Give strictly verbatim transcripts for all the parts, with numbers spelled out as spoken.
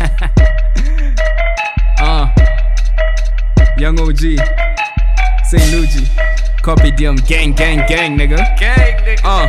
uh, Young O G, Saint Luigi, Carpe Diem, gang, gang, gang, nigga. Gang, nigga. Uh,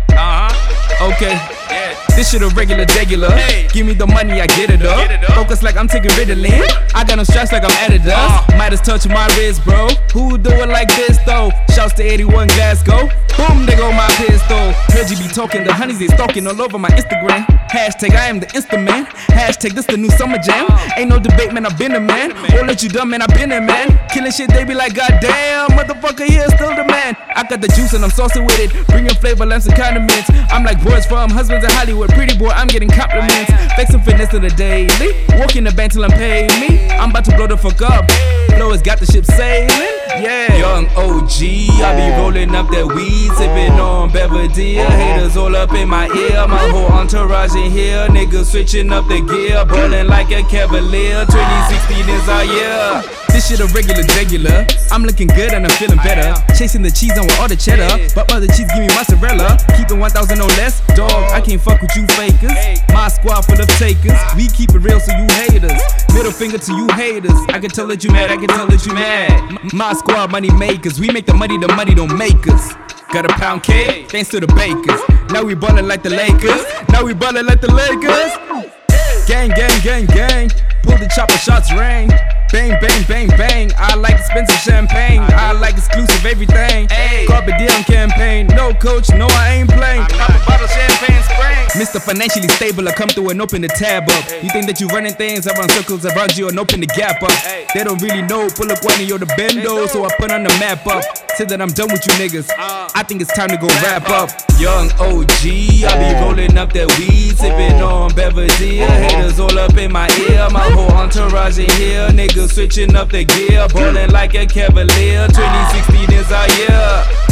Uh-huh. okay. Yeah. This shit a regular, regular. Hey. Give me the money, I get it up. Get it up. Focus like I'm taking Ritalin. I got no stress like I'm Adidas. Uh. Might as touch my wrist, bro. Who do it like this though? Shouts to eighty-one Glasgow. Boom, they go my pistol. Heard you be talking, the honeys they stalking all over my Instagram. Hashtag I am the Instaman. Hashtag this the new summer jam. Ain't no debate, man, I been a man. All that you done, man, I been a man. Killing shit, they be like, goddamn, motherfucker, here still the man. I got the juice and I'm saucy with it. Bringing flavor, lens and condiments. I'm like boys from husbands in Hollywood. Pretty boy, I'm getting compliments. Flexing fitness to the daily. Walking the bank till I'm paid me. I'm about to blow the fuck up. Flow has got the ship sailing. Yeah. Young O G, I be rolling up that weed, sipping on Belvedere. Haters all up in my ear. My whole entourage in here. Niggas switching up the gear, ballin' like a cavalier. twenty sixteen is our year. This shit a regular, regular. I'm looking good and I'm feeling better. Chasing the cheese on with all the cheddar. But mother cheese give me mozzarella. Keeping one thousand or less. Dog, I can't fuck with you fakers. My squad full of takers. We keep it real so you haters. Middle finger to you haters. I can tell that you mad, I can tell that you mad. My squad money makers. We make the money, the money don't make us. Got a pound cake, thanks to the bakers. Now we ballin' like the Lakers. Now we ballin' like the Lakers. Gang, gang, gang, gang. Pull the chopper, shots ring. Bang, bang, bang, bang. I like expensive champagne. I like exclusive everything. Carpe Diem campaign. No coach, no I ain't playing. Pop a bottle champagne spring. Mister Financially Stable, I come through and open the tab up. You think that you running things, I run circles around you and open the gap up. They don't really know, pull up one of your the bendo, so I put on the map up. Say that I'm done with you niggas. I think it's time to go wrap up. Young O G, I be rolling up that weed, sipping on Belvedere. Haters all up in my ear, my whole entourage in here. Niggas switching up the gear, ballin' like a cavalier. twenty sixteen is our year.